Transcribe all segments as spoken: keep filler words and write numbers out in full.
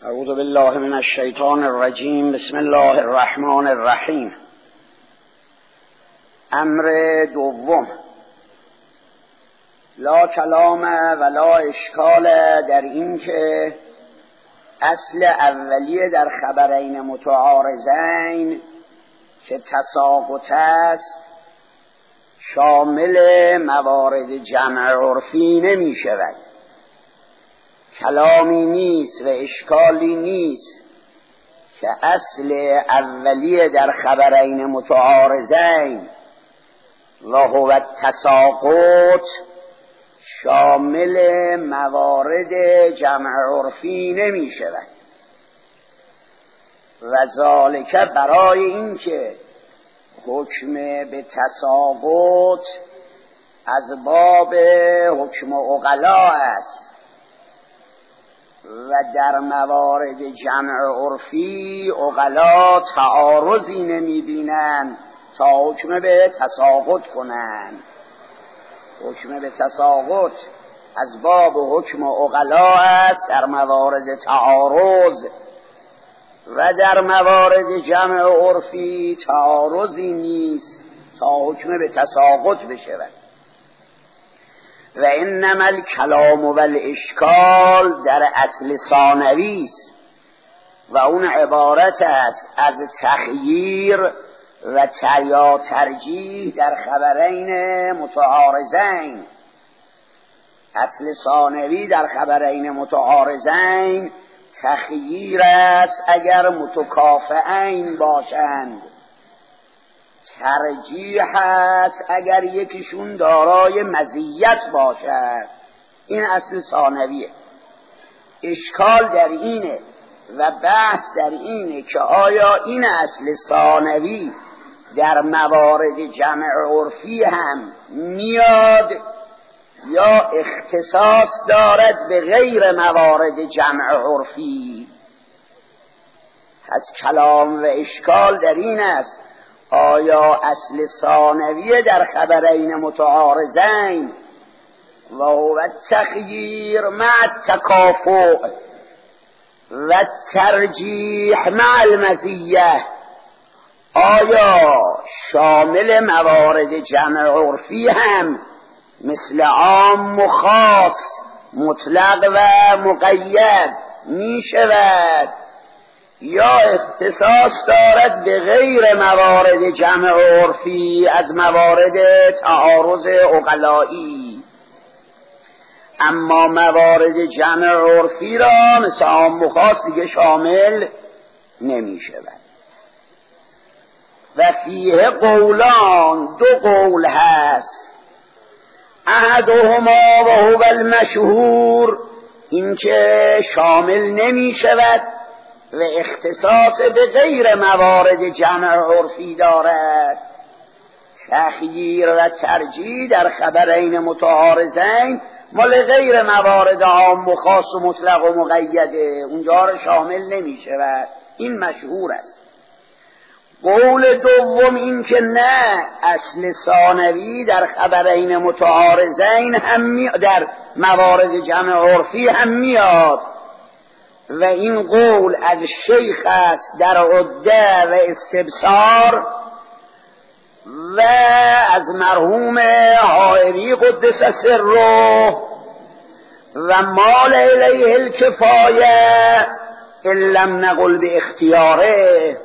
اعوذ بالله من الشیطان الرجیم. بسم الله الرحمن الرحیم. امر دوم، لا کلام ولا اشکال در این که اصل اولیه در خبرین متعارضین که تساقط است شامل موارد جمع عرفی نمی شود. کلامی نیست و اشکالی نیست که اصل اولیه در خبرین متعارضین و هو التساقط شامل موارد جمع عرفی نمی شود. و ذالک برای اینکه حکم به تساقط از باب حکم عقلا است و در موارد جمع عرفی عقلا تعارضی نمی بینن تا حکم به تساقط کنن. حکم به تساقط از باب حکم عقلا است در موارد تعارض و در موارد جمع عرفی تعارضی نیست تا حکم به تساقط بشود. و انما الکلام و الاشکال در اصل ثانوی است و اون عبارت است از تخییر و یا ترجیح در خبرین متعارضین. اصل ثانوی در خبرین متعارضین تخییر است اگر متکافئین باشند، ترجیح است اگر یکیشون دارای مزیت باشد. این اصل ثانویه. اشکال در اینه و بحث در اینه که آیا این اصل ثانوی در موارد جمع عرفی هم میاد یا اختصاص دارد به غیر موارد جمع عرفی. از کلام و اشکال در این است آیا اصل ثانوی در خبرین متعارضین و هو التخییر مع التکافؤ و الترجیح مع المزیه آیا شامل موارد جمع عرفی هم مثل عام و خاص، مطلق و مقید می شود یا اختصاص دارد به غیر موارد جمع عرفی از موارد تعارض عقلایی؟ اما موارد جمع عرفی را مثل عام و خاص دیگه شامل نمی شود. و فیه قولان، دو قول هست. احدهما و هو المشهور، این که شامل نمی شود و اختصاص به غیر موارد جمع عرفی دارد. تخییر و ترجیح در خبرین متعارضین مال غیر موارد عام و خاص و مطلق و مقیده، اونجا را شامل نمی شود. این مشهور است. قول دوم این که نه، اصل ثانوی در خبرین متعارضین هم می... در موارد جمع عرفی هم میاد و این قول از شیخ است در عده و استبصار و از مرحوم حائری قدس سره و مال الیه الکفایه ان لم نقل به اختیاره.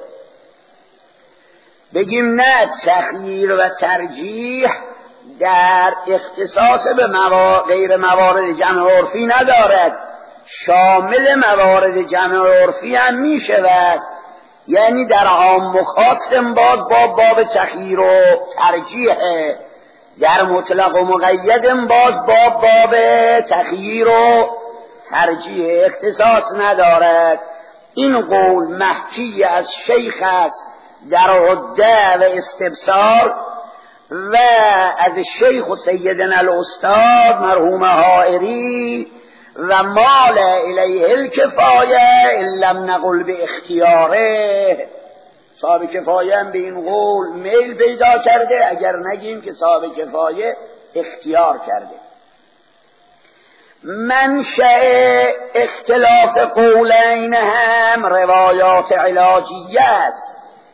بگیم نه، تخییر و ترجیح در اختصاص به موارد غیر موارد جمع عرفی ندارد، شامل موارد جمع عرفی هم می شود. یعنی در عام و خاص باز باب باب تخییر و ترجیح، در مطلق و مقید باز باب باب تخییر و ترجیح، اختصاص ندارد. این قول محکی از شیخ است در عده و استبصار و از شیخ و سیدنا الاستاد مرحوم حائری و مال الیه الکفایه ان لم نقل به اختیاره. صاحب کفایه هم به این قول میل پیدا کرده، اگر نگیم که صاحب کفایه اختیار کرده. منشأ اختلاف قولین هم روایات علاجیه است.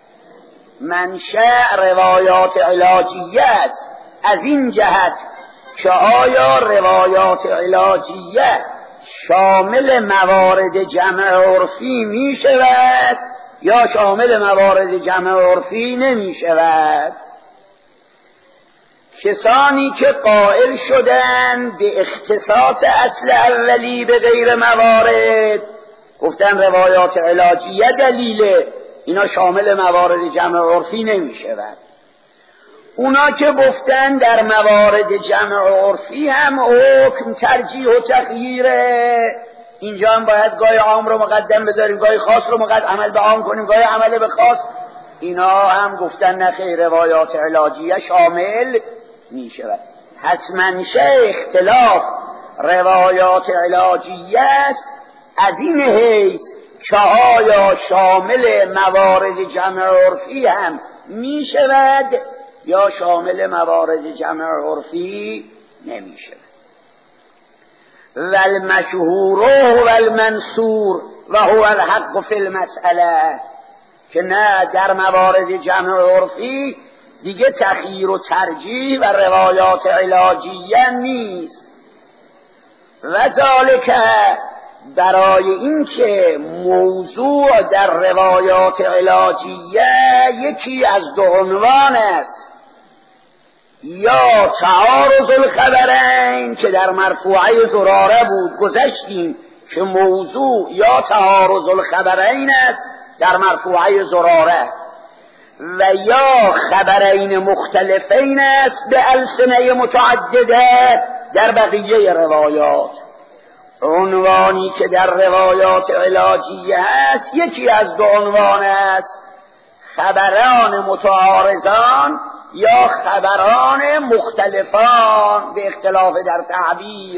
منشأ روایات علاجیه است از این جهت که آیا روایات علاجیه شامل موارد جمع عرفی می شود یا شامل موارد جمع عرفی نمی شود؟ کسانی که قائل شدند به اختصاص اصل اولی به غیر موارد گفتن روایات علاجیه دلیله، اینا شامل موارد جمع عرفی نمی شود. اونا که گفتن در موارد جمع عرفی هم حکم ترجیح و تخییره، اینجا هم باید گاهی عام رو مقدم بذاریم، گاهی خاص رو مقدم عمل به عام کنیم، گاهی عمل به خاص، اینا هم گفتن نخیر، روایات علاجیه شامل می شود. پس منشأ اختلاف روایات علاجیه است از این حیث که آیا شامل موارد جمع عرفی هم می شود یا شامل موارد جمع عرفی نمی شود. والمشهور والمنصور و هو الحق فی المسئله، که نه در موارد جمع عرفی دیگه تخییر و ترجیح و روایات علاجیه نیست. و ذالک، برای اینکه موضوع در روایات علاجیه یکی از دو عنوان است، یا تعارض الخبرین که در مرفوعه زراره بود، گذشتیم که موضوع یا تعارض الخبرین است در مرفوعه زراره، و یا خبرین مختلفین است به السنه متعدده در بقیه روایات. عنوانی که در روایات علاجیه هست یکی از دو عنوان است، خبران متعارضان یا خبران مختلفان به اختلاف در تعبیر.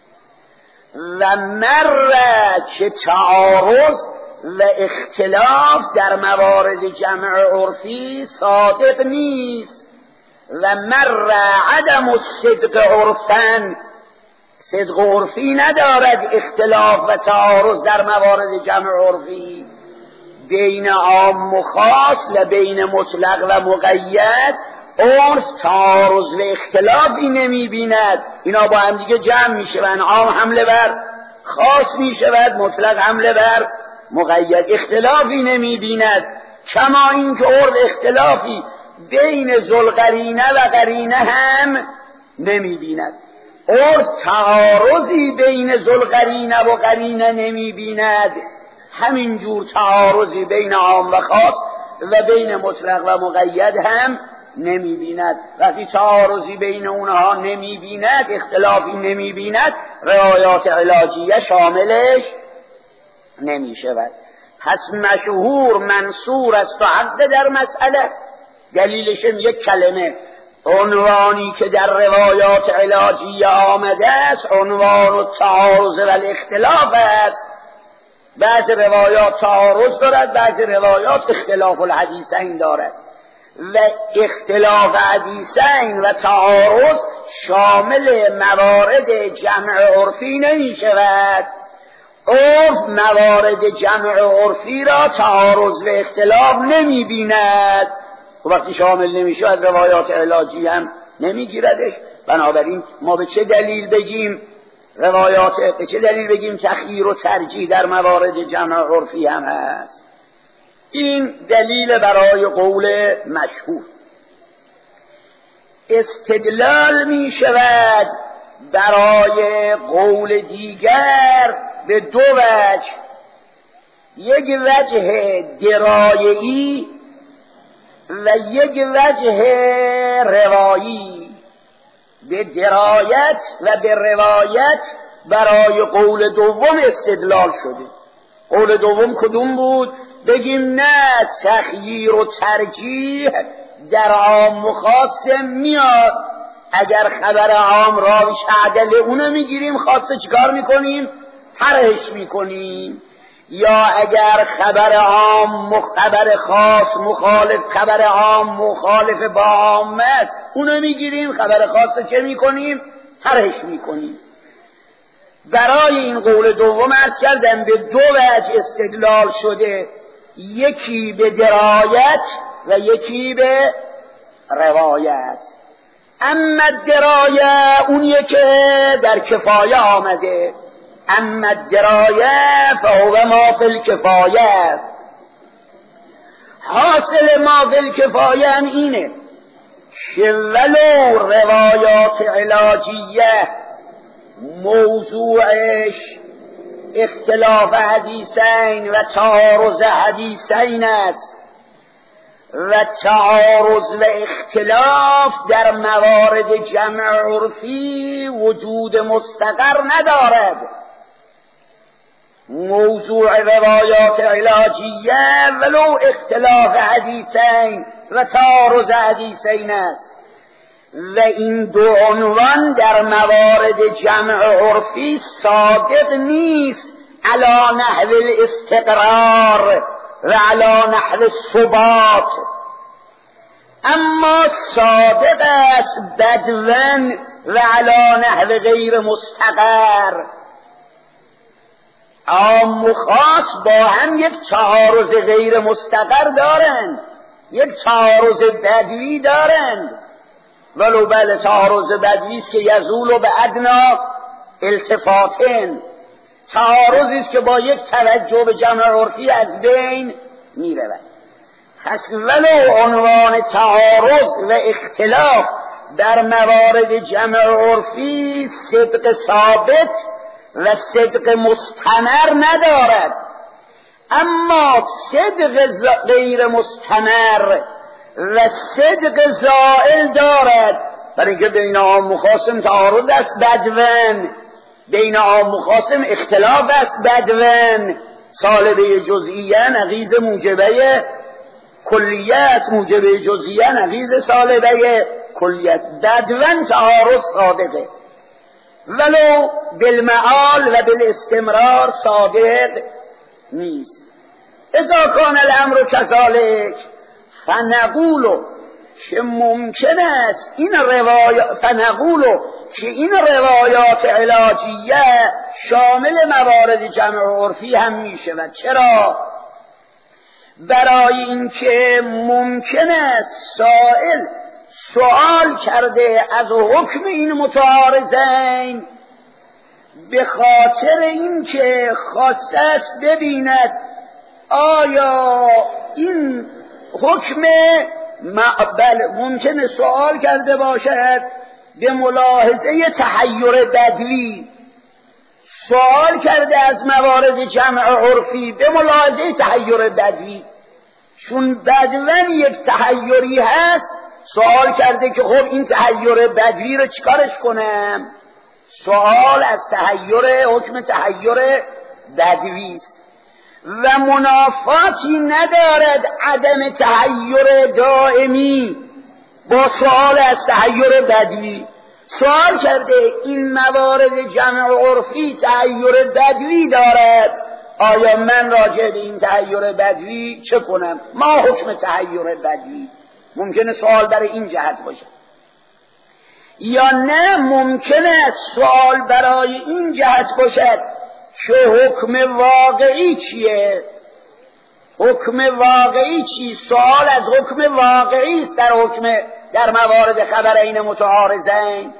و مر که تعارض و اختلاف در موارد جمع عرفی صادق نیست، و مر عدم الصدق عرفاً، صدق عرفی ندارد اختلاف و تعارض در موارد جمع عرفی. بین عام و خاص و بین مطلق و مقید عرف تعارض و اختلافی نمی بیند، اینا با هم دیگه جمع می شوند، عام حمله بر خاص می شود، مطلق حمله بر مقید، اختلافی نمی بیند. کما این که عرف اختلافی بین ذوالقرینه و قرینه هم نمی بیند. عرف تعارضی بین ذوالقرینه و قرینه نمی بیند، همینجور تعارضی بین عام و خاص و بین مطلق و مقید هم نمی بیند. وقتی تعارضی بین اونها نمی بیند، اختلافی نمی بیند، روایات علاجیه شاملش نمی شود. پس مشهور منصور است و حق در مسئله، دلیلشم یک کلمه، عنوانی که در روایات علاجیه آمده است عنوان التعارض و الاختلاف است. بعض روایات تعارض دارد، بعض روایات اختلاف الحدیثین دارد، و اختلاف حدیثین و تعارض شامل موارد جمع عرفی نمی شود. عرف موارد جمع عرفی را تعارض و اختلاف نمی بیند، و وقتی شامل نمی شود روایات علاجی هم نمی گیردش. بنابراین ما به چه دلیل بگیم روایات، به چه دلیل بگیم تخییر و ترجیح در موارد جمع عرفی هم هست؟ این دلیل برای قول مشهور. استدلال می شود برای قول دیگر به دو وجه، یک وجه درایه‌ای و یک وجه روایی. به درایت و به روایت برای قول دوم استدلال شده. قول دوم کدوم بود؟ بگیم نه، تخییر و ترجیح در عام و خاص میاد. اگر خبر عام راویش عدل اونو میگیریم، خاصه چیکار میکنیم؟ طرحش میکنیم. یا اگر خبر عام خبر خاص مخالف خبر عام مخالف با عام است، اونو میگیریم، خبر خاص چه میکنیم؟ طرحش میکنیم. برای این قول دوم عرض کردم به دو وجه استدلال شده، یکی به درایت و یکی به روایت. اما درایه اونیه که در کفایه آمده، اما درایه فهو ما فی الکفایه. حاصل ما فی الکفایه هم اینه که ولو روایات علاجیه موضوعش اختلاف حدیثین و تعارض حدیثین است و تعارض و اختلاف در موارد جمع عرفی وجود مستقر ندارد. موضوع روایات علاجیه ولو اختلاف حدیثین و تعارض حدیثین است و این دو عنوان در موارد جمع عرفی صادق نیست علی نحو الاستقرار و علی نحو الثبات، اما صادق است بدون و علی نحو غیر مستقر. عام و خاص با هم یک تعارض غیر مستقر دارند، یک تعارض بدوی دارند، ولو بله تعارض بدوی است که یزول به ادنا التفاتن، تعارضی است که با یک توجه به جمع عرفی از بین می رود. پس ولو عنوان تعارض و اختلاف در موارد جمع عرفی صدق ثابت و صدق مستمر ندارد، اما صدق غیر مستمر و صدق زائل دارد. برای اینکه بین عام و خاصم تعارض است بدون، بین عام و خاصم اختلاف است بدون. سالبه جزئیه نقیض موجبه کلیه است، موجبه جزئیه نقیض سالبه کلیه است. بدون تعارض صادقه، ولو بالمعال و بالاستمرار صادق نیست. اذا کان الامر کذالک فنقولو که ممکن است این روایات فنقولو که این روایات علاجیه شامل موارد جمع عرفی هم می شود. چرا؟ برای اینکه ممکن است سائل سوال کرده از حکم این متعارضین به خاطر اینکه خواسته است ببیند آیا این حکم بله ممکنه سوال کرده باشد به ملاحظه تحیر بدوی، سوال کرده از موارد جمع عرفی به ملاحظه تحیر بدوی، چون بدون یک تحیری هست سوال کرده که خب این تحیر بدوی رو چیکارش کنم؟ سوال از تحیر حکم تحیر بدوی است و منافاتی ندارد عدم تحیر دائمی با سوال از تحیر بدوی. سوال کرده این موارد جمع عرفی تحیر بدوی دارد، آیا من راجع به این تحیر بدوی چه کنم؟ ما حکم تحیر بدوی. ممکنه سوال برای این جهت باشه، یا نه ممکنه سوال برای این جهت باشد که حکم واقعی چیه؟ حکم واقعی چی؟ سوال از حکم واقعی است در حکم در موارد خبرین متعارضین.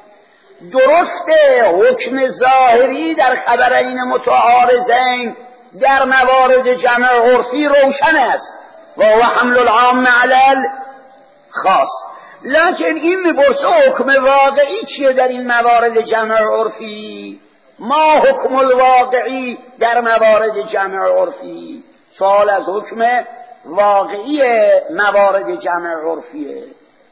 درسته حکم ظاهری در خبرین متعارضین در موارد جمع عرفی روشن است و هو حمل العام علی الخاص، لکن این میپرسه حکم واقعی چیه در این موارد جمع عرفی؟ ما حکم الواقعی در موارد جمع عرفی. سوال از حکم واقعی موارد جمع عرفیه.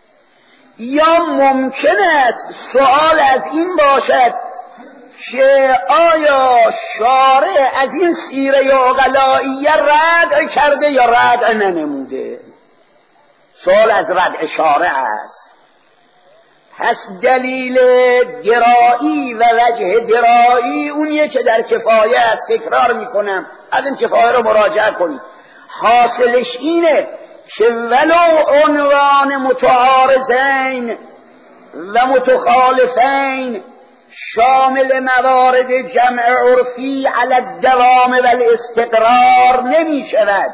یا ممکن است سوال از این باشد که آیا شارع از این سیره عقلائیه رد کرده یا رد ننموده؟ سوال از رد شارع است. پس دلیل درایی و وجه درایی اونیه که در کفایه است. تکرار میکنم، از این کفایه رو مراجعه کنید. حاصلش اینه که ولو عنوان متعارضین و متخالفین شامل موارد جمع عرفی علی الدوام و الاستقرار نمی شود،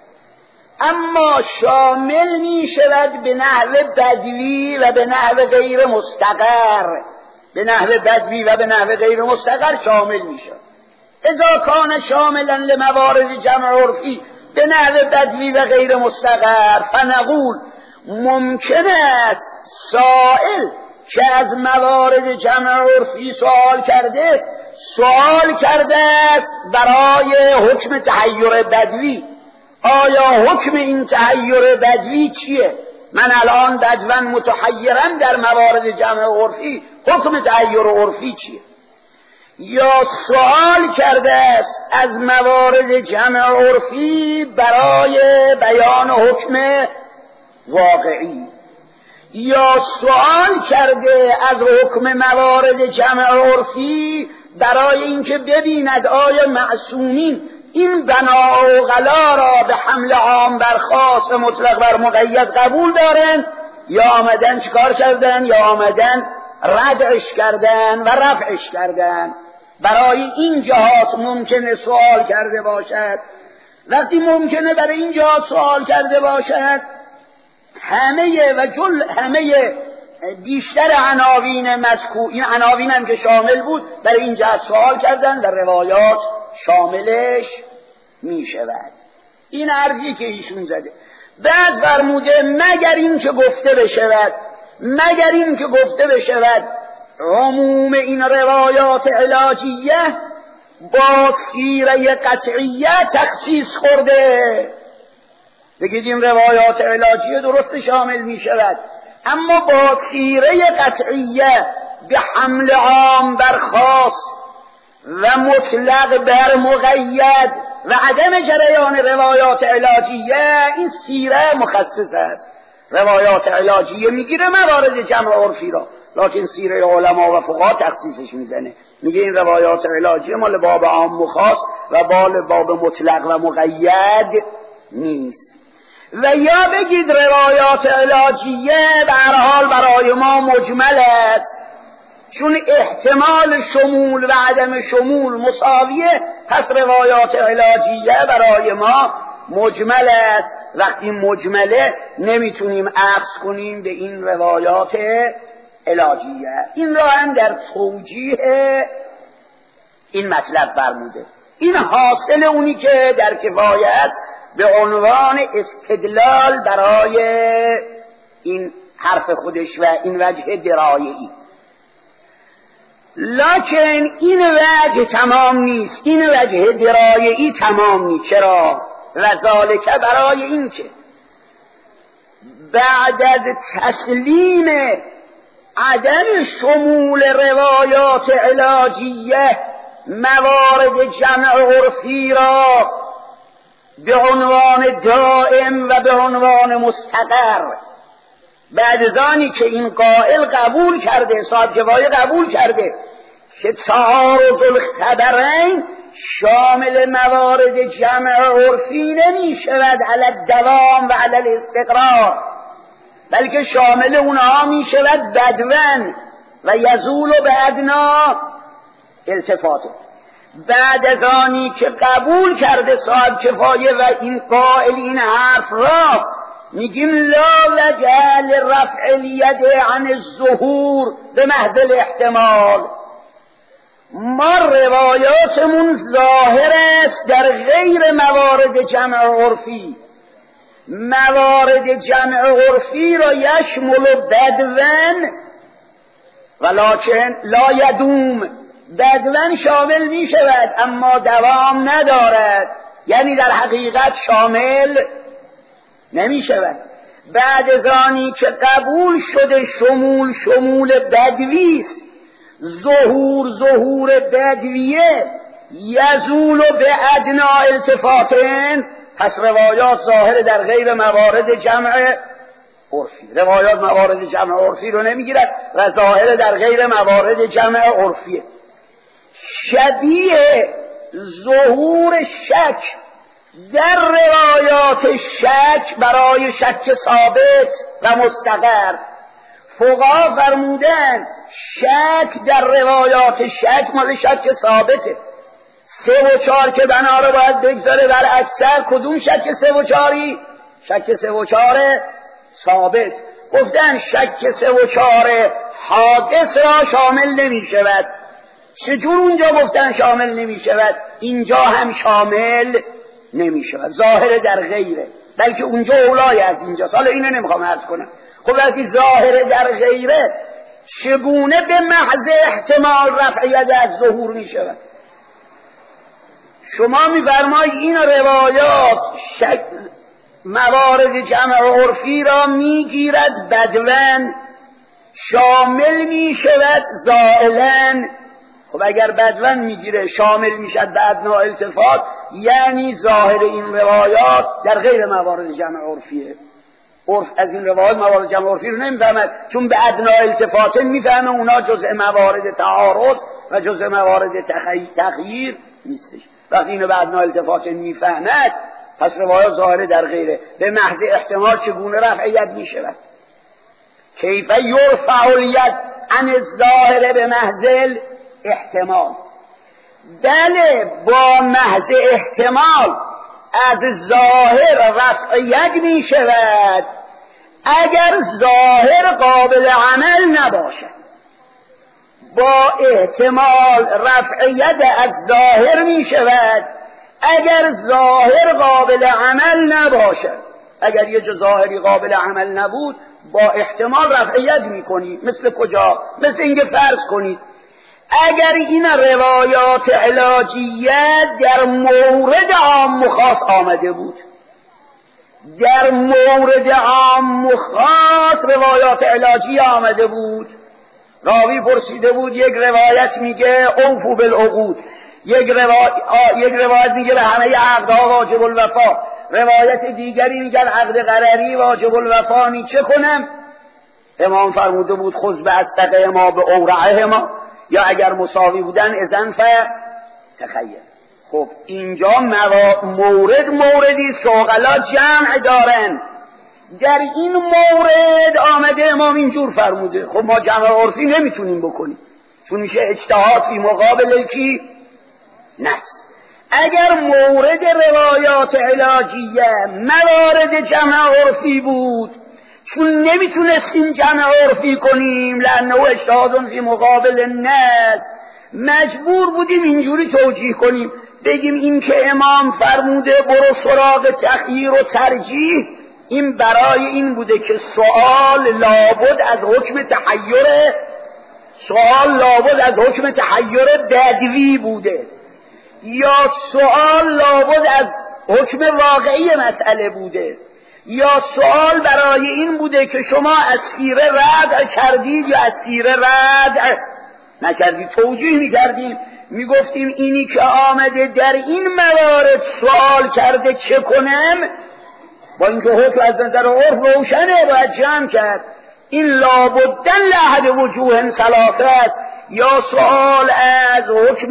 اما شامل می شود به نحو بدوی و به نحو غیر مستقر. به نحو بدوی و به نحو غیر مستقر شامل می شود. اذا کان شاملا لموارد جمع عرفی به نحو بدوی و غیر مستقر، فنقول ممکن است سائل که از موارد جمع عرفی سوال کرده سوال کرده است برای حکم تحیر بدوی. آیا حکم این تحیر بدوی چیه؟ من الان بدون متحیرم در موارد جمع عرفی، حکم تحیر عرفی چیه؟ یا سوال کرده است از موارد جمع عرفی برای بیان حکم واقعی، یا سوال کرده از حکم موارد جمع عرفی برای اینکه ببیند آیا معصومین این بنا و غلا را به حمل عام بر خاص مطلق بر مقید قبول دارن، یا آمدن چکار کردن؟ یا آمدن ردعش کردن و رفعش کردن. برای این جهات ممکنه سوال کرده باشد. وقتی ممکنه برای این جهات سوال کرده باشد، همه و جل همه بیشتر عناوین مذکور، این عناوین هم که شامل بود، برای این جهت سوال کردن و روایات شاملش می شود. این حرفی که ایشون زده. بعد فرموده مگر این که گفته بشود مگر این که گفته بشود عموم این روایات علاجیه با سیره قطعیه تخصیص خورده. بگید این روایات علاجیه درست شامل می شود، اما با سیره قطعیه به حمل عام بر خاص و مطلق بر مقید و عدم جریان روایات علاجیه، این سیره مخصص است. روایات علاجیه میگیره موارد جمع عرفی را، لکن سیره علما و فقها تخصیصش میزنه، میگه این روایات علاجیه مال باب عام و خاص و بال باب مطلق و مقید نیست. و یا بگید روایات علاجیه به هر حال برای ما مجمل است، چون احتمال شمول و عدم شمول مساویه، پس روایات علاجیه برای ما مجمل است. وقتی مجمله نمیتونیم عکس کنیم به این روایات علاجیه. این را هم در توجیه این مطلب فرموده. این حاصل اونی که در کفایه است به عنوان استدلال برای این حرف خودش و این وجه درایه‌ای. لکن این وجه تمام نیست، این وجه درایه‌ای تمام نیست. چرا؟ وذالک برای این که بعد از تسلیم عدم شمول روایات علاجیه موارد جمع عرفی را به عنوان دائم و به عنوان مستقر، بعد از آنی که این قائل قبول کرده، صاحب کفایه قبول کرده که تعارض الخبرین شامل موارد جمع عرفی نمی شود علی الدوام و علی الاستقرار، بلکه شامل اونها می شود بدون و یزول به ادنا التفاته. بعد از آنی که قبول کرده صاحب کفایه و این قائل این حرف را، میگیم لا وجه لرفع الید عن الظهور به محض الاحتمال. ما روایاتمون ظاهر است در غیر موارد جمع عرفی. موارد جمع عرفی را یشمل بدون ولکن لا یدوم، بدون شامل می شود اما دوام ندارد، یعنی در حقیقت شامل نمی شود. بعد از آنی که قبول شده شمول شمول بدویست، ظهور ظهور بدویه، یزول به ادنا التفاتن، پس روایات ظاهر در غیر موارد جمع عرفی. روایات موارد جمع عرفی رو نمیگیرد و ظاهر در غیر موارد جمع عرفیه. شبیه ظهور شک در روایات شک برای شک ثابت و مستقر. فقها فرمودن شک در روایات، شک مال شک ثابته. سه و چهار که بنا رو باید بگذاره بر اکثر، کدوم شک سه و چهاری؟ شک سه و چهار ثابت. گفتن شک سه و چهار حادث را شامل نمی شود. چجور اونجا گفتن شامل نمی شود، اینجا هم شامل نمی شود؟ ظاهر در غیره، بلکه اونجا اولای از اینجا. حالا اینو نمیخوام عرض کنم. خب وقتی ظاهر در غیره، چگونه به محض احتمال رفعیت از ظهور می شود؟ شما می‌فرمایید این روایات شک موارد جمع عرفی را میگیرد بدون، شامل میشود زائلا. خب اگر بدون میگیره شامل میشد به ادنا التفات، یعنی ظاهر این روایات در غیر موارد جمع عرفیه. عرف از این روایات موارد جمع عرفی رو نمیفهمد، چون به ادنا التفات میفهمه اونا جزء موارد تعارض و جزء موارد تخییر نیستش. وقتی اینو به ادنا التفات میفهمد، پس روایات ظاهره در غیره. به محض احتمال چگونه رفعیت میشود؟ کیف یرفع الید عن الظاهر به محض احتمال. بله، با محض احتمال از ظاهر رفعیت می شود اگر ظاهر قابل عمل نباشد. با احتمال رفعیت از ظاهر می شود اگر ظاهر قابل عمل نباشد. اگر یه جو ظاهری قابل عمل نبود، با احتمال رفعیت می کنی. مثل کجا؟ مثل اینکه فرض کنید اگر این روایات علاجیت در مورد عام و خاص آمده بود، در مورد عام و خاص روایات علاجی آمده بود، راوی پرسیده بود، یک روایت میگه اوفو بالعقود، یک روایت یک روایت میگه به همه عقدها واجب الوفا، روایت دیگری میگه عقد قرری واجب الوفا نی، چه کنم؟ امام فرموده بود خذ باستقه ما به اورعه ما، یا اگر مساوی بودن اذن فتخیل. خب اینجا مورد موردی سوغلا جمع دارن، در این مورد آمده امام اینجور فرموده. خب ما جمع عرفی نمیتونیم بکنیم، چون میشه اجتهاد فی مقابل کی؟ نص. اگر مورد روایات علاجیه موارد جمع عرفی بود، چون نمیتونستیم جمع عرفی کنیم لانه اجتهاد فی مقابل النص، مجبور بودیم اینجوری توجیه کنیم، بگیم این که امام فرموده برو سراغ تخییر و ترجیح، این برای این بوده که سوال لابد از حکم تحیر سوال لابد از حکم تحیر بدوی بوده، یا سوال لابد از حکم واقعی مسئله بوده، یا سوال برای این بوده که شما از سیره رد کردید یا از سیره رد نکردید. توجیه میکردیم، میگفتیم اینی که آمده در این موارد سوال کرده چه کنم، با اینکه حکم از نظر عرف روشنه باید جمع کرد. این لابدن لحد وجوه ثلاثه است، یا سوال از حکم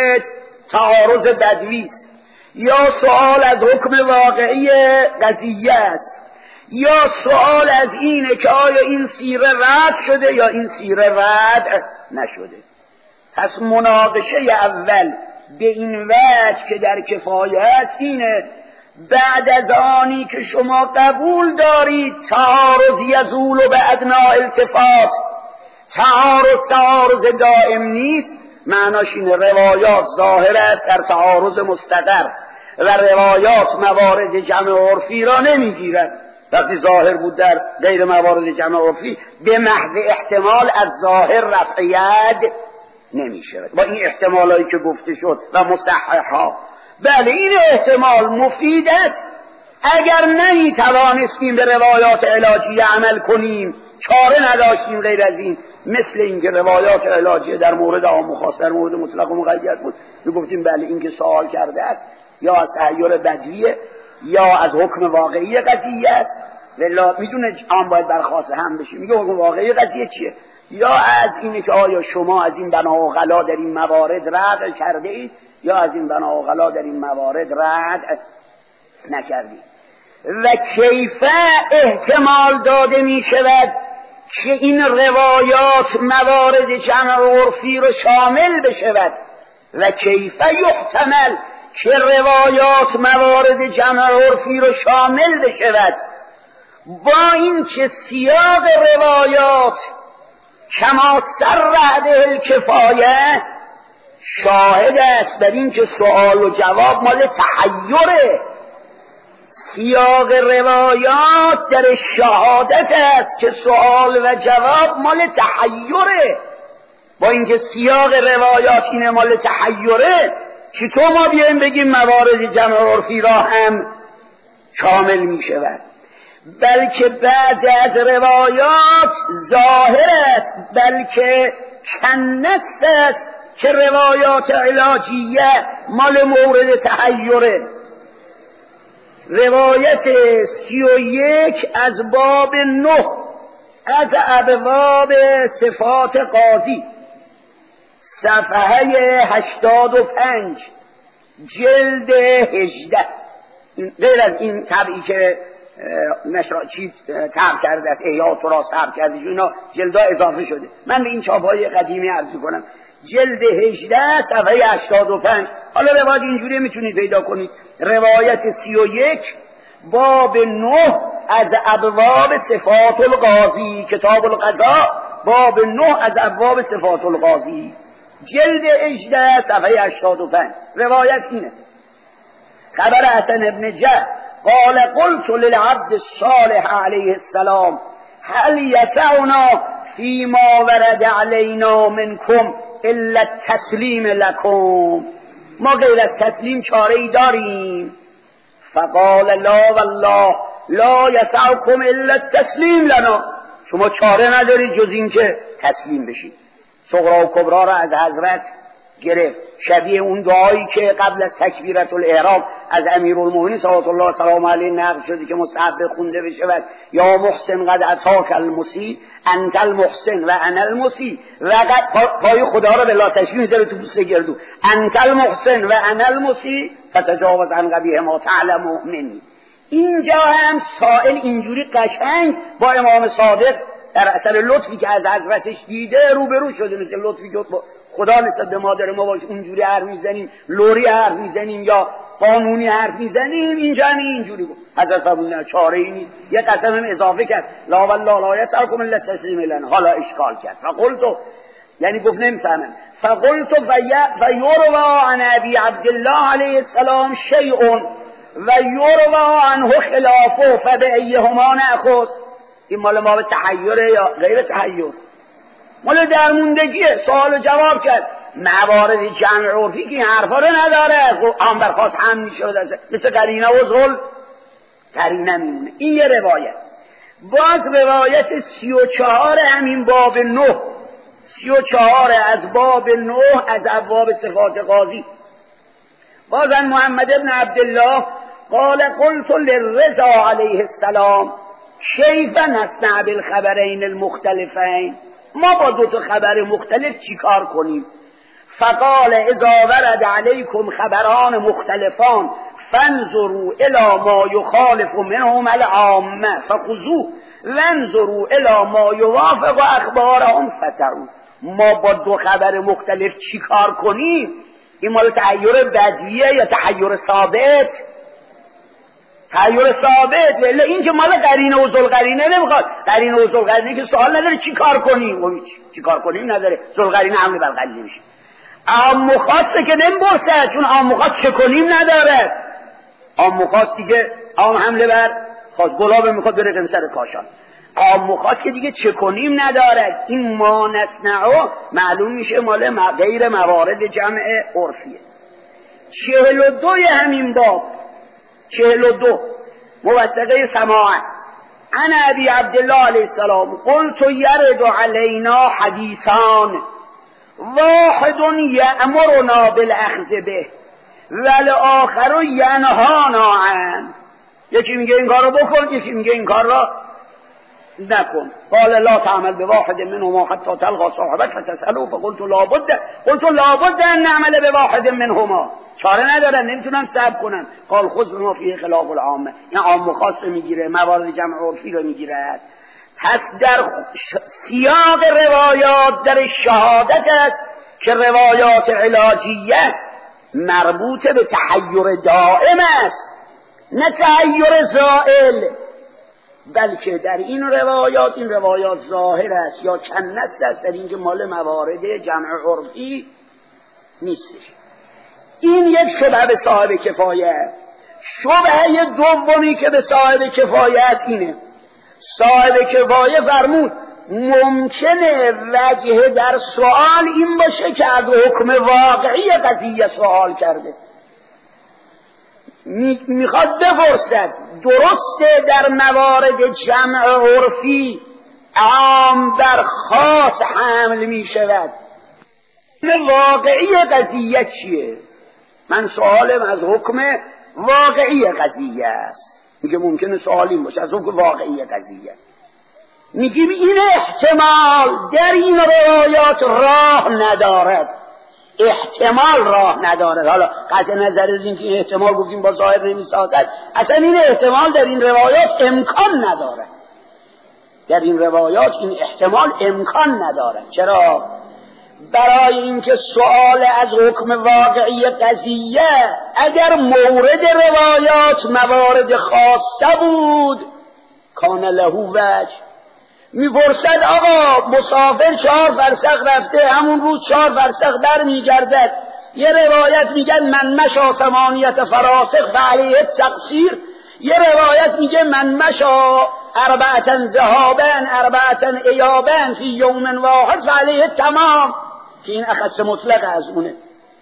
تعارض بدوی است، یا سوال از حکم واقعی قضیه است، یا سوال از اینه که آیا این سیره رد شده یا این سیره رد نشده. پس مناقشه اول به این وجه که در کفایه است اینه، بعد از آنی که شما قبول دارید تعارض یزول و به ادنا التفات، تعارض تعارض دائم نیست، معناش این روایات ظاهر است در تعارض مستقر و روایات موارد جمع عرفی را نمیگیرد. وقتی ظاهر بود در غیر موارد جمع عرفی، به محض احتمال از ظاهر رفعیت نمی شود با این احتمالایی که گفته شد و مصححها. بله این احتمال مفید است اگر نمی توانستیم به روایات علاجی عمل کنیم، چاره نداشتیم غیر از این، مثل اینکه روایات علاجی در مورد عام و خاص در مورد مطلق و مقید بود، میگفتیم بله این که سوال کرده است یا از تحیر بدویه یا از حکم واقعی قضیه است، ولی میدونه عام باید برخواست هم بشه، میگه حکم واقعی قضیه چیه، یا از اینه که آیا شما از این بنا و غلا در این موارد رد کرده اید یا از این بنا و غلا در این موارد رد نکردید. و کیفه احتمال داده می شود که این روایات موارد جمع عرفی رو شامل بشود و کیف یحتمل که روایات موارد جمع عرفی رو شامل بشود با این که سیاق روایات کما سرعده الکفایه شاهد است بر این که سوال و جواب مال تحیره. سیاق روایات در شهادت است که سوال و جواب مال تحیره. با اینکه سیاق روایات اینه مال تحیره، چطور ما بیایم بگیم موارد جمع عرفی را هم شامل می شود؟ بلکه بعضی از روایات ظاهر است، بلکه کنس است که روایات علاجیه مال مورد تحیره. روایت سی و یک از باب نه از ابواب صفات قاضی، صفحه هشتاد و پنج جلد هجده. غیر از این طبعی که نشرا چی طبع کرده است، احیاء تراث طبع کرده، اینا جلدها اضافه شده. من به این چاپ‌های قدیمی عرض کنم. جلد هجده صفحه هشتاد و پنج. حالا روایت اینجوری میتونید پیدا کنید. روایت سی و یک باب نه از ابواب صفات القاضی، کتاب القضاء باب نه از ابواب صفات القاضی، جلد هجده صفحه هشتاد و پنج. روایت اینه: خبر حسن ابن جعفر قال قلت للعبد الصالح علیه السلام هل یسعنا فيما ورد علینا منکم الا التسلیم لکم، ما غیر از تسلیم چاره ای داریم؟ فقال لا والله لا یسعکم الا التسلیم لنا، شما چاره ندارید جز این که تسلیم بشید. صغرا و کبرا را از حضرت گرفت، شبیه اون دعایی که قبل از تکبیرت الاحرام از امیرالمومنین صلوات الله سلام علیه نقل شده که مستحب خونده بشود: یا محسن قد اتاک المسی انت المحسن و انا المسی، و قد پای خدا را به لا تشبیه میذاره تو پوست گردو، انت المحسن و انا المسی فتجاوز عن قبیح ما تعلم منی. اینجا هم سائل اینجوری قشنگ با امام صادق در اثر لطفی که از حضرتش دیده روبرو شده، مثل لطفی که خدا نسبت به ما داره، ما باش اونجوری حرف میزنیم، لوری حرف میزنیم یا قانونی حرف میزنیم. اینجا هم اینجوری بود. حضرت فرمودن چاره ای نیست. یه قسم هم اضافه کرد: لا والله لا یسعکم الا التسلیم لنا. حالا اشکال کرد. فقلت، یعنی گفت نمیفهمم. فقلت فیروى عن ابی عبدالله علیه السلام شیء و یروى عنه خلافه فبأیهما نأخذ. این مال ما به تحیره یا غیر تحیر؟ مال درموندگیه. سوال و جواب کرد. موارد جمع عرفی که این حرفا رو نداره، هم برخواست هم میشه، مثل قرینه و ظلم قرینه میمونه. این یه روایت. باز روایت سی و چهار همین باب نه، سی و چهار از باب نه از ابواب صفات قاضی، باز عن محمد ابن عبدالله قال قلت للرضا علیه السلام کیف نصنع بالخبرین المختلفین، ما با دو تا خبر مختلف چیکار کنیم؟ فقال اذا ورد علیکم خبران مختلفان فانظروا الی ما یخالف منهم العامه فخذوه وانظروا الی ما یوافق اخبارهم فتروا. ما با دو خبر مختلف چیکار کنیم؟ این مال تحیر بدویه یا تحیر ثابت؟ تحیر ثابت. ولی این که مال قرینه و ذوالقرینه نمیخواد. قرینه و ذوالقرینه که سوال نداره چی کار کنیم، و چی کار کنیم نداره. ذوالقرینه حمله بر قلیل میشه. عام مخاصه که نمیبرسه، چون عام مخاص چه کنیم نداره. عام مخاص دیگه عام حمله بر خواست گلابه میخواد بره قمصر کاشان. عام مخاص که دیگه چه کنیم نداره. این ما نصنعه معلوم میشه مال غیر موارد جمع عرفیه. چهل و دوی همین باب، چهل و دو موثقه سماعت عن ابی عبدالله علیه السلام قلت یرد علینا حدیثان واحد یأمرنا بالاخذ به والآخر ینهانا عنه. یکی میگه این کار رو بکن، یکی میگه این کار را نکن. قال لا تعمل بواحد منهما حتى تلقى صاحبك فتسأله فقلت لا بد قلت لا بد ان نعمل بواحد منهما، چاره ندارن، نمیتونم صبر کنن. قال خذ ما فيه خلاف العامه، این عام خاص میگیره، موارد جمع عرفی رو میگیره. پس در سیاق روایات در شهادت است که روایات علاجیه مربوط به تحیر دائم است، نه تحیر زائل، بلکه در این روایات، این روایات ظاهر است یا کنست است، در اینکه مال موارد جمع عرفی نیستش. این یک شبهه به صاحب کفایه است. شبهه دومی که به صاحب کفایه است اینه، صاحب کفایه فرمود ممکنه وجه در سوال این باشه که از حکم واقعی قضیه سوال کرده، میخواد بپرسد درسته در موارد جمع عرفی عام بر خاص حمل میشود، واقعی قضیه چیه؟ من سوالم از حکم واقعی قضیه است. میگه ممکنه سوال این باشه از حکم واقعی قضیه. میگیم این احتمال در این روایات راه ندارد، احتمال راه ندارد. حالا قطع نظر از این که این احتمال گفتیم با ظاهر نمیسازد، اصلا این احتمال در این روایات امکان ندارد. در این روایات این احتمال امکان ندارد. چرا؟ برای اینکه سؤال از حکم واقعی قضیه اگر مورد روایات موارد خاصه بود کان له وجه. میپرسد آقا مسافر چهار فرسخ رفته، همون روز چهار فرسخ بر میگردد، یه روایت میگه من مشا ثمانیت فراسخ فعلیه تقصیر، یه روایت میگه من مشا اربعتن ذهابن اربعتن ایابن فی یوم واحد فعلیه تمام، که این اخص مطلق از اونه.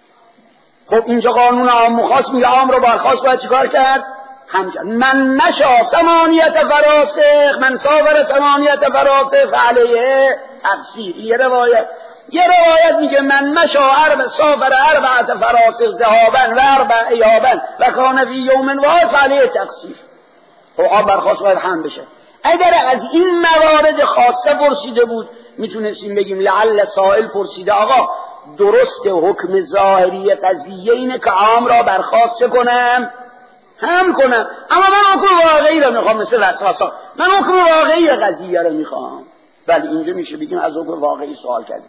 خب اینجا قانون عام و خاص میگه عام رو با خاص باید چیکار کرد؟ همچنان من مشا ثمانیت فراسخ من سافر ثمانیت فراسخ فعلیه تقصیر. یه روایت یه روایت میگه من مشا اربع سافر اربعت فراسخ ذهابن و اربع ایابن و کان فی یوم واحد فعلیه تقصیر. خب آب برخواست باید هم بشه. اگر از این موارد خاصه پرسیده بود میتونستیم بگیم لعل سائل پرسیده آقا درست حکم ظاهری قضیه اینه که عام را برخواست کنم هم کنم، اما من حکم واقعی را میخوام، مثل وسواسا من حکم واقعی قضیه را میخوام. ولی اینجا میشه بگیم از حکم واقعی سوال کردیم.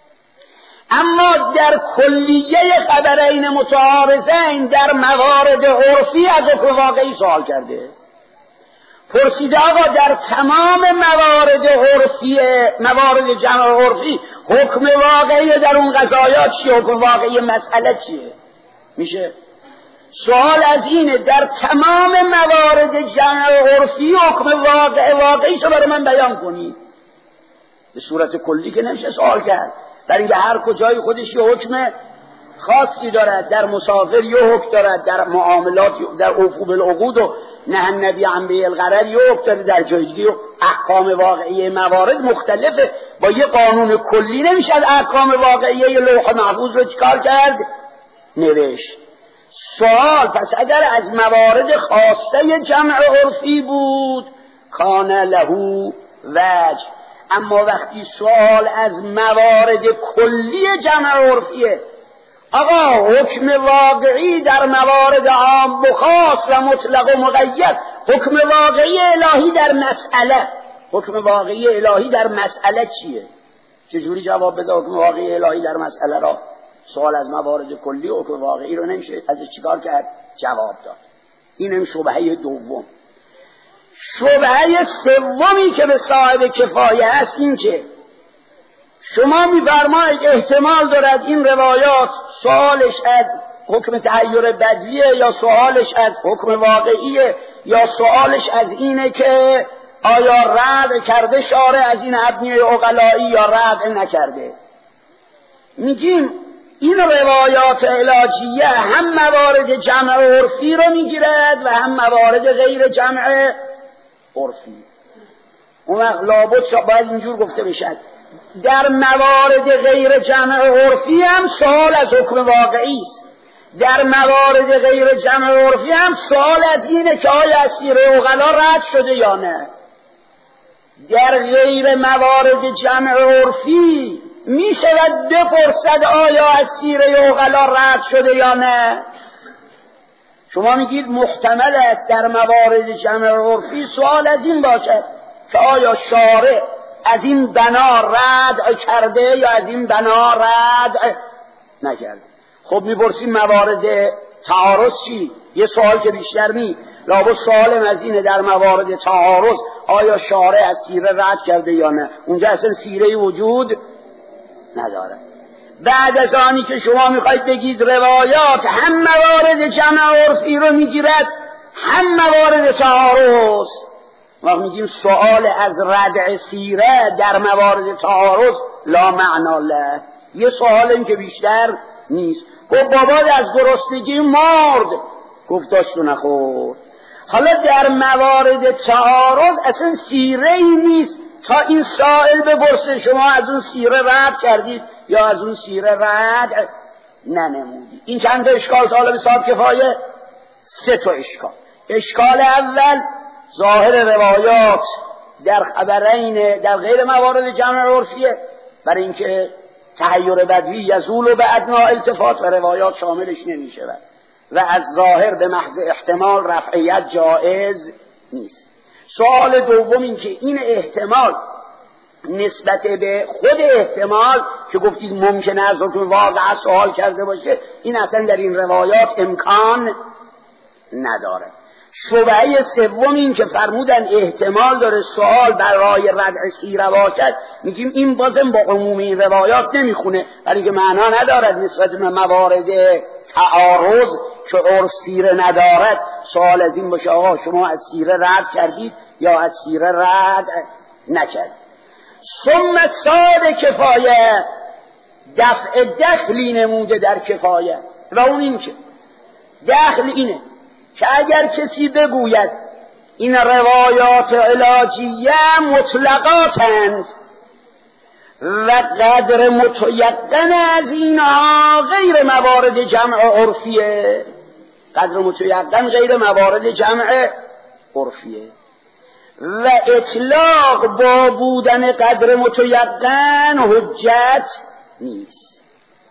اما در کلیه خبرین متعارضین در موارد عرفی از حکم واقعی سوال کرده. پرسیده آقا در تمام موارد عرفی موارد جمع عرفی حکم واقعی در اون قضایات چیه؟ حکم واقعی مسئله چیه؟ میشه سوال از اینه در تمام موارد جمع عرفی حکم واقع واقعی شو برای من بیان کنید. به صورت کلی که نمیشه سوال کرد، در اینکه هر کجای خودش یه حکم خاصی دارد، در مسافر یه حکم دارد، در معاملات در عقوب العقود و نه النبی عن بیع الغرر یه حکم دارد، در جای دیگه احکام واقعی موارد مختلفه. با یه قانون کلی نمیشه احکام واقعی یه لوح محفوظ رو چیکار کرد؟ نوشت. سوال پس اگر از موارد خاصه جمع عرفی بود کان له وجه، اما وقتی سوال از موارد کلی جمع عرفیه، آقا حکم واقعی در موارد عام و خاص و مطلق و مقید، حکم واقعی الهی در مسئله، حکم واقعی الهی در مسئله چیه؟ چجوری جواب بده حکم واقعی الهی در مسئله را؟ سوال از موارد کلی حکم واقعی رو نمیشه ازش چیکار کرد؟ جواب داد. اینم شبهه دوم. شبهه سومی که به صاحب کفایه است این که شما میفرمایید احتمال دارد این روایات سوالش از حکم تحیر بدویه یا سوالش از حکم واقعیه یا سوالش از اینه که آیا رد کرده شارع از این ابنیه عقلایی یا رد نکرده. میگیم این روایات علاجیه هم موارد جمع عرفی رو میگیرد و هم موارد غیر جمع عرفی. اون وقت لابد باید اینجور گفته بشد در موارد غیر جمع عرفی هم سوال از حکم واقعی است، در موارد غیر جمع عرفی هم سوال از اینه که آیا از سیره عقلا رد شده یا نه. در غیر موارد جمع عرفی می شود بپرسد آیا از سیره عقلا رد شده یا نه. شما میگید محتمل است در موارد جمع عرفی سوال از این باشد که آیا شارع از این بنا رد کرده یا از این بنا رد نکرده. خب میپرسیم موارد تعارض چی؟ یه سوال که بیشتر نی، لابد سوال مزینه در موارد تعارض آیا شارع از سیره رد کرده یا نه. اونجا اصلا سیره وجود نداره. بعد از آنی که شما میخواید بگید روایات هم موارد جمع عرفی رو میگیرد هم موارد تعارض، ما میگیم سوال از ردع سیره در موارد تعارض لا معنا له، یه سوال این که بیشتر نیست. گفت بابا از گرسنگی مرد، گفت داشت و نخورد. حالا در موارد تعارض اصلا سیره ای نیست تا این سائل بپرسه شما از اون سیره رد کردید یا از اون سیره رد ننمودید. این چند تا اشکال طالب صاحب کفایه؟ سه تا اشکال. اشکال اول ظاهر روایات در خبرین در غیر موارد جمع عرفیه، برای اینکه تحیر بدوی یزول و به ادنا التفات و روایات شاملش نمیشه و از ظاهر به محض احتمال رفعیت جائز نیست. سوال دوم این که این احتمال نسبت به خود احتمال که گفتید ممکنه از حکم واقع سوال کرده باشه، این اصلا در این روایات امکان نداره. شبهه سوم این که فرمودن احتمال داره سوال برای ردع سیره باشد، میگیم این بازم با عموم این روایات نمیخونه، برای که معنا ندارد نسبت به موارد تعارض که عرف سیره ندارد سوال از این باشه آقا شما از سیره رد کردید یا از سیره رد نکردید. ثم صاد کفایه دفع دخلی نموده در کفایه و اون این که دخل اینه که اگر کسی بگوید این روایات علاجیه مطلقاتند و قدر متیقن از اینها غیر موارد جمع عرفیه، قدر متیقن غیر موارد جمع عرفیه و اطلاق با بودن قدر متیقن حجت نیست.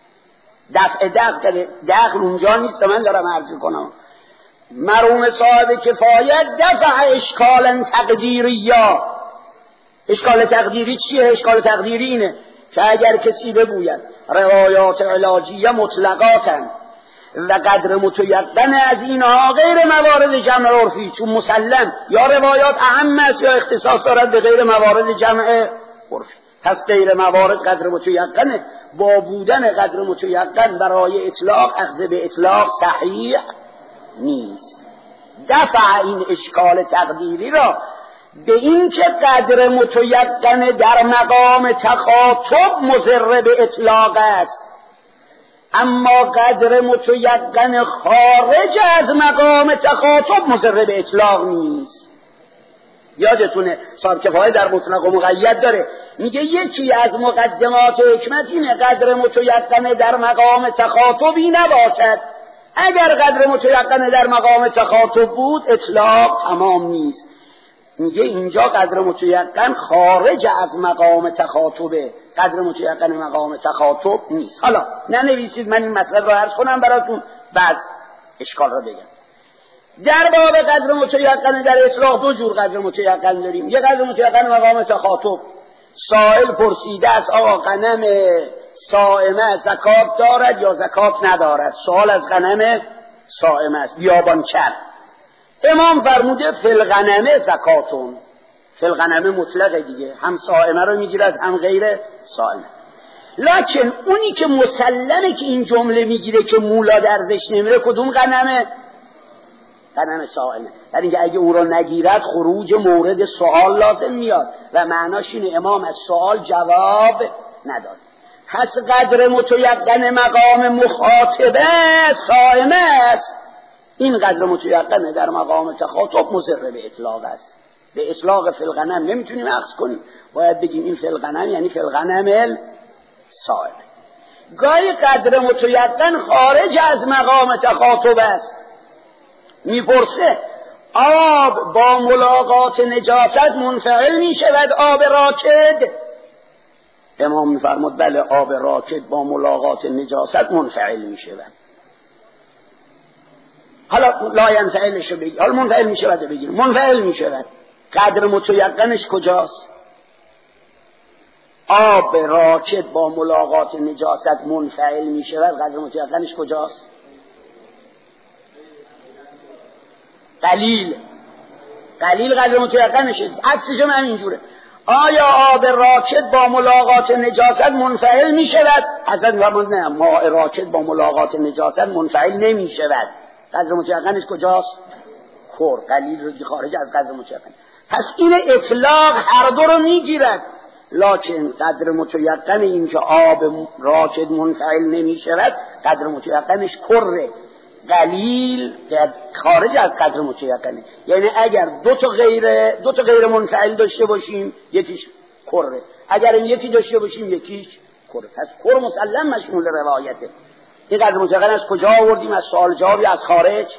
دفع دخل دخل اونجا نیست، من دارم عرض کنم. مرحوم صاحب کفایت دفع اشکالا تقدیریا. اشکال تقدیری چیه؟ اشکال تقدیری اینه که اگر کسی بگوید روایات علاجیه مطلقاتن و قدر متیقن از اینها غیر موارد جمع عرفی، چون مسلم یا روایات اهم است یا اختصاص دارد به غیر موارد جمع عرفی، پس غیر موارد قدر متیقنه. با بودن قدر متیقن برای اطلاق اخذ به اطلاق صحیح نیست. دفع این اشکال تقدیری را به این که قدر متیقن در مقام تخاطب مضر به اطلاق است، اما قدر متیقن خارج از مقام تخاطب مضر به اطلاق نیست. یادتونه صاحب کفایه در مطلق و مقید داره، میگه یکی از مقدمات حکمت اینه قدر متیقن در مقام تخاطبی نباشد. اگر قدر متیقن در مقام تخاطب بود اطلاق تمام نیست. میگه اینجا قدر متیقن خارج از مقام تخاطبه، قدر متیقن مقام تخاطب نیست. حالا ننویسید، من این مطلب رو عرض کنم براتون بعد اشکال رو بگم. در باب قدر متیقن در اطلاق دو جور قدر متیقن داریم. یک قدر متیقن مقام تخاطب، سائل پرسیده است آقا غنم صائمه زکات دارد یا زکات ندارد، سوال از غنم صائمه است بیابانچر. امام فرموده فی الغنم زکاتون، فی الغنم مطلقه دیگه، هم صائمه رو میگیرد هم غیر صائمه. لکن اونی که مسلمه که این جمله میگیره که مولا درزش نمیره کدوم غنمه؟ غنم صائمه. در اینکه اگه او رو نگیرد خروج مورد سوال لازم میاد و معناش اینه امام از سوال جواب نداد. پس قدر متیقن مقام مخاطبه صائمه است، این قدر متیقن در مقام تخاطب مضر به اطلاق است. به اطلاق فی الغنم نمیتونیم اخذ کنیم، باید بگیم این فی الغنم یعنی فی الغنم صائمه. گاهی قدر متیقن خارج از مقام تخاطب است. میپرسه آب با ملاقات نجاست منفعل میشود آب راکد؟ امام میفرمود بله، آب راکد با ملاقات نجاست منفعل میشود. حالا لا ینفعلش رو بگیر، حالا منفعل میشود بگیر، منفعل میشود. قدر متیقنش کجاست؟ آب راکد با ملاقات نجاست منفعل می شود، قدر متیقنش کجاست؟ قلیل. قلیل قدر متیقنشه. عکسش هم اینجوره. آیا آب راکد با ملاقات نجاست منفعل می شود؟ حضرت فرمود نه، ماء راکد با ملاقات نجاست منفعل نمی شود. قدر متیقنش کجاست؟ کور. قلیل رو خارج از قدر متیقن. پس این اطلاق هر دو رو می گیرد، لکن قدر متیقن این که آب راکد منفعل نمی شود قدر متیقنش کره. قلیل خارج از قدر متیقنه. یعنی اگر دو تا غیر دو تا غیر منفعل داشته باشیم یکیش کره، اگر این یکی داشته باشیم یکیش کره. پس کر مسلم مشمول روایته. این قدر متیقن از کجا آوردیم؟ از سوال جوابی از خارج،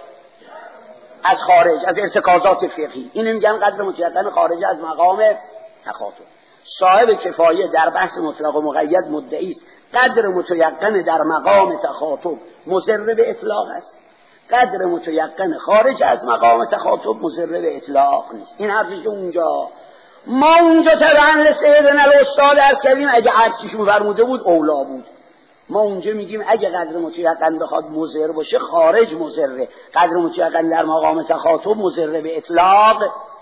از خارج از ارتکازات فقهی. اینو میگن قدر متیقن خارج از مقام تخاطب. صاحب کفایه در بحث مطلق و مقید مدعی است قدر متیقن در مقام تخاطب مضر به اطلاق است، قدر متیقن خارج از مقام تخاطب مضر به اطلاق نیست. این حرفش اونجا. ما اونجا طبعا لسیدنا الاستاد عرض کردیم اگه عکسشون فرموده بود اولا بود. ما اونجا میگیم اگه قدر متیقن بخواد مضر باشه خارج مضره، قدر متیقن در مقام تخاطب مضر به اطلاق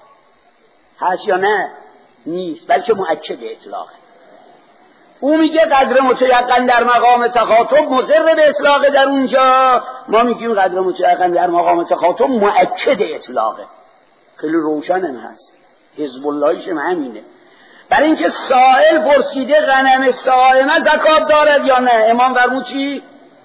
هست یا نه؟ نیست، بلکه مؤکد اطلاقه. او میگه قدر متیقن در مقام تخاطب مضر به اطلاق، در اونجا ما میگیم قدر متیقن در مقام تخاطب مؤکد اطلاقه. خیلی روشن هم هست. حزب اللهیش هم همینه. برای اینکه سائل پرسیده غنم صائمه زکات دارد یا نه، امام فرمود چی؟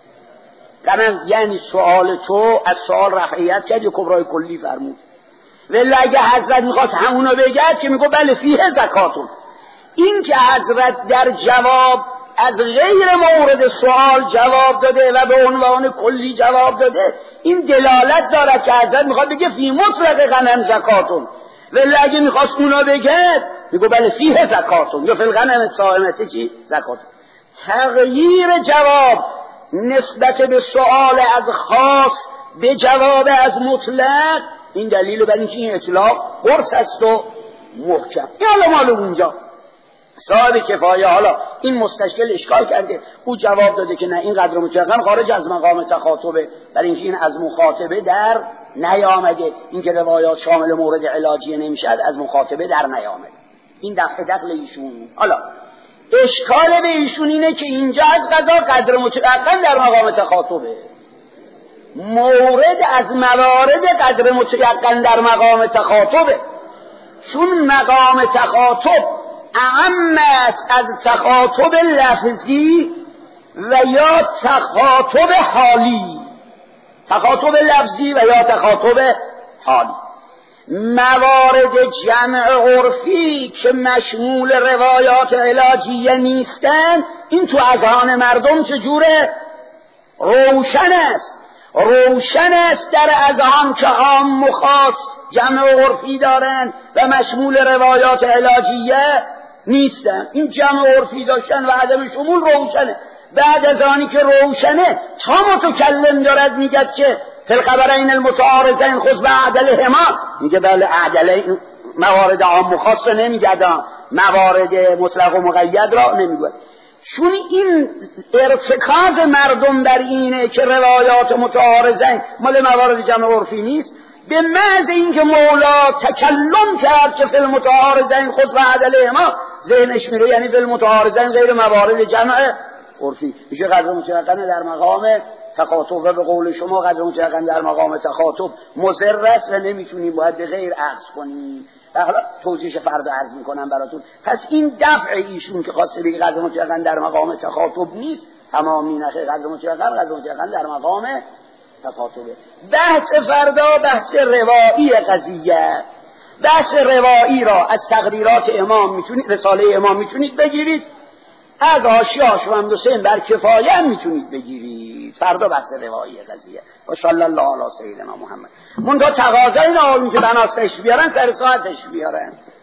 غنم، یعنی سوال تو از سوال رفعیت کرد یا کبرای کلی فرمود. ولی اگه حضرت میخواست همونو بگه که میگو بله فیه زکاتون. این که حضرت در جواب از غیر مورد سوال جواب داده و به عنوان کلی جواب داده، این دلالت دارد که حضرت میخواد بگه فی مطلق غنم زکاتون. ولی اگه میخواست اونو بگه میگو بله فیه زکاتون یا فی الغنم صائمه چی؟ زکاتون. تغییر جواب نسبت به سوال از خاص به جواب از مطلق این دلیل بر اینکه این اطلاق قرص است و محکم. این حالا مال اونجا صاحب کفایه حالا این مستشکل اشکال کرده، او جواب داده که نه این قدر متیقن خارج از مقام تخاطبه، برای اینکه این از مخاطبه در نیامده. این که روایات شامل مورد علاجیه نمیشد از مخاطبه در نیامده. این دفع دقل ایشون. حالا اشکال به ایشون اینه که اینجا از قضا قدر متیقن در مقام تخاطبه، مورد از موارد قدر متیقن در مقام تخاطبه، چون مقام تخاطب اعم است از تخاطب لفظی و یا تخاطب حالی. تخاطب لفظی و یا تخاطب حالی. موارد جمع عرفی که مشمول روایات علاجیه نیستن، این تو اذهان مردم چجوره؟ روشن است. روشن است در اذهان که عام و خاص جمع عرفی دارن و مشمول روایات علاجیه نیستن. این جمع عرفی داشتن و عدم شمول روشنه. بعد از آنی که روشنه تا متکلم دارد میگد که فی الخبرین المتعارضین خذ بعدلهما، میگه بله عدله موارد عام و خاص رو نمیگد، موارد مطلق و مقید را نمیگد. چون این ارتکاز مردم بر اینه که روایات متعارضین مال موارد جمع عرفی نیست، به محض اینکه مولا تکلم کرد که فی المتعارضین خود و عدلهما، ذهنش میره یعنی فی المتعارضین غیر موارد جمع عرفی، میشه قدر متیقن در مقام تخاطب. و به قول شما قدر متیقن در مقام تخاطب مضر است و نمیتونیم باید به غیر عرض کنیم. حالا توضیحش فردا عرض میکنم براتون. پس این دفع ایشون که خواسته بگه قدر متیقن در مقام تخاطب نیست، تمامی نخیر، قدر متیقن قدر متیقن در مقام تخاطبه. بحث فردا بحث روایی قضیه. بحث روایی را از تقریرات امام میتونید، رساله امام میتونید بگیرید، از حاشیه حامد حسین بر کفایه هم میتونید بگیرید. فردا بحث روایی قضیه. و صلی الله علی سیدنا محمد. منتها تقاضای این آقایون که بناستش بیارن سر ساعتش بیارن.